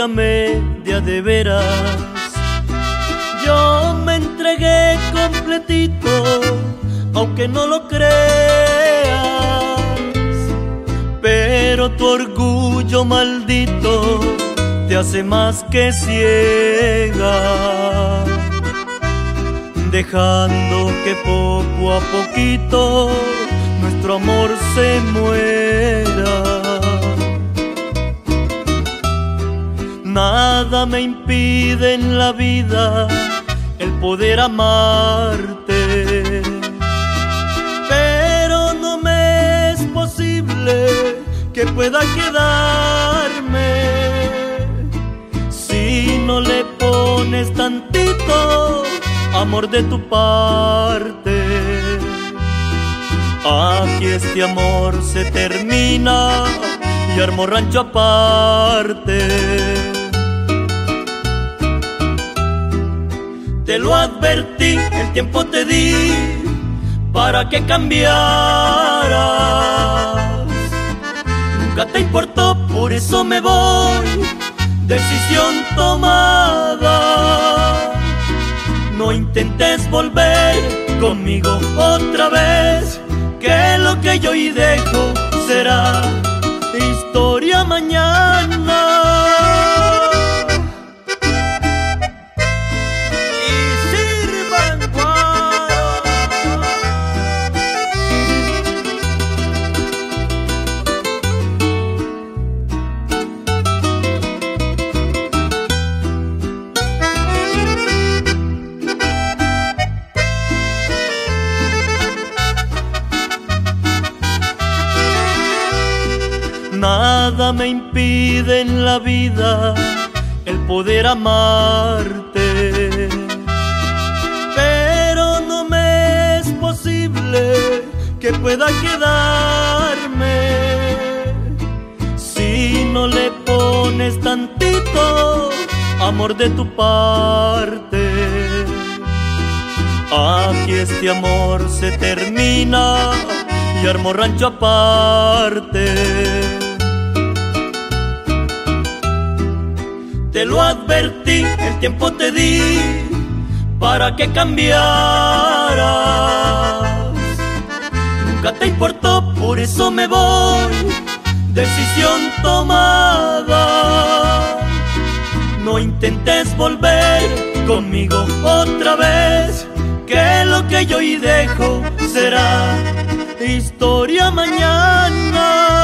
amé de a de veras. Yo me entregué completito, aunque no lo creas, pero tu orgullo maldito te hace más que ciega, dejando que poco a poquito nuestro amor se muera. Nada me impide en la vida el poder amarte, pero no me es posible que pueda quedarme si no le pones tantito amor de tu parte. Aquí este amor se termina y armo rancho aparte. Te lo advertí, el tiempo te di para que cambiaras. Nunca te importó, por eso me voy, decisión tomada. No intentes volver conmigo otra vez, que lo que yo hoy dejo será historia mañana. Nada me impide en la vida el poder amarte, pero no me es posible que pueda quedarme si no le pones tantito amor de tu parte. Aquí este amor se termina y armo rancho aparte. Te lo advertí, el tiempo te di para que cambiaras. Nunca te importó, por eso me voy, decisión tomada. No intentes volver conmigo otra vez, que lo que yo hoy dejo será historia mañana.